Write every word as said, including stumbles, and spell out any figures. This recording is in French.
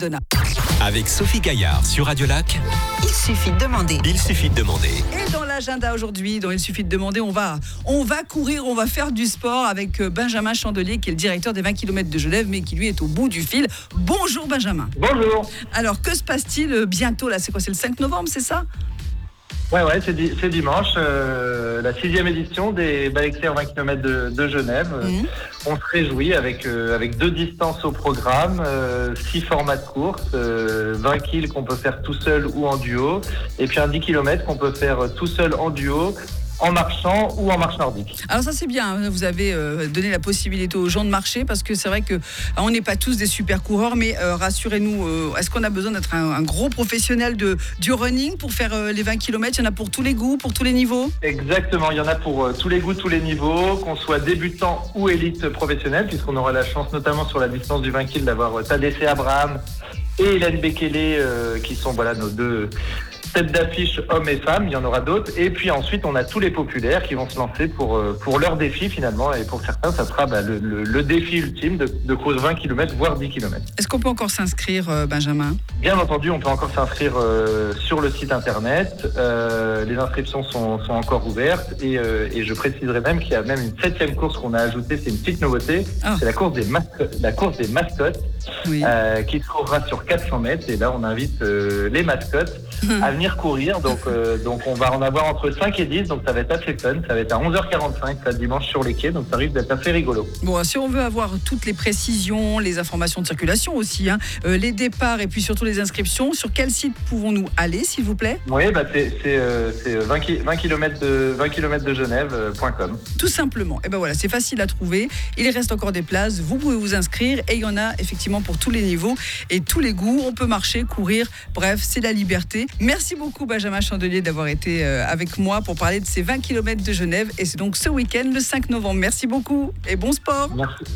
Donna. Avec Sophie Gaillard sur Radio Lac, Il suffit de demander. il suffit de demander. Et dans l'agenda aujourd'hui, dont il suffit de demander, on va, on va courir, on va faire du sport avec Benjamin Chandelier, qui est le directeur des vingt kilomètres de Genève, mais qui lui est au bout du fil. Bonjour Benjamin. Bonjour. Alors, que se passe-t-il bientôt là? C'est quoi? C'est le cinq novembre, c'est ça? Ouais, ouais, c'est, di- c'est dimanche, euh, la sixième édition des Bike-Air vingt kilomètres de, de Genève. Mhm. On se réjouit avec, euh, avec deux distances au programme, euh, six formats de course, euh, vingt kilomètres qu'on peut faire tout seul ou en duo, et puis un dix kilomètres qu'on peut faire tout seul en duo, en marchant ou en marche nordique. Alors ça c'est bien, hein. Vous avez euh, donné la possibilité aux gens de marcher, parce que c'est vrai que ah, on n'est pas tous des super coureurs, mais euh, rassurez-nous, euh, est-ce qu'on a besoin d'être un, un gros professionnel de, du running pour faire euh, les vingt kilomètres? Il y en a pour tous les goûts, pour tous les niveaux? Exactement, il y en a pour euh, tous les goûts, tous les niveaux, qu'on soit débutant ou élite professionnelle, puisqu'on aura la chance notamment sur la distance du vingt kilomètres d'avoir euh, Tadesse Abraham et Hélène Bekele, euh, qui sont voilà nos deux tête d'affiche hommes et femmes, il y en aura d'autres. Et puis ensuite, on a tous les populaires qui vont se lancer pour, euh, pour leur défi finalement. Et pour certains, ça sera bah, le, le, le défi ultime de, de courir vingt kilomètres, voire dix kilomètres. Est-ce qu'on peut encore s'inscrire, euh, Benjamin? Bien entendu, on peut encore s'inscrire euh, sur le site internet. Euh, les inscriptions sont, sont encore ouvertes. Et, euh, et je préciserai même qu'il y a même une septième course qu'on a ajoutée. C'est une petite nouveauté. Ah. C'est la course des, masco- la course des mascottes. Oui. Euh, qui se courra sur quatre cents mètres, et là on invite euh, les mascottes à venir courir, donc, euh, donc on va en avoir entre cinq et dix, donc ça va être assez fun, ça va être à onze heures quarante-cinq ça, dimanche sur les quais, donc ça risque d'être assez rigolo. Bon, si on veut avoir toutes les précisions, les informations de circulation aussi, hein, euh, les départs et puis surtout les inscriptions, sur quel site pouvons-nous aller, s'il vous plaît? Oui, bah c'est, c'est, euh, c'est vingt kilomètres de, vingt kilomètres de Genève point com. Tout simplement. Et ben voilà, c'est facile à trouver. Il reste encore des places. Vous pouvez vous inscrire et il y en a effectivement pour tous les niveaux et tous les goûts. On peut marcher, courir. Bref, c'est la liberté. Merci beaucoup Benjamin Chandelier d'avoir été avec moi pour parler de ces vingt kilomètres de Genève. Et c'est donc ce week-end, le cinq novembre. Merci beaucoup et bon sport. Merci.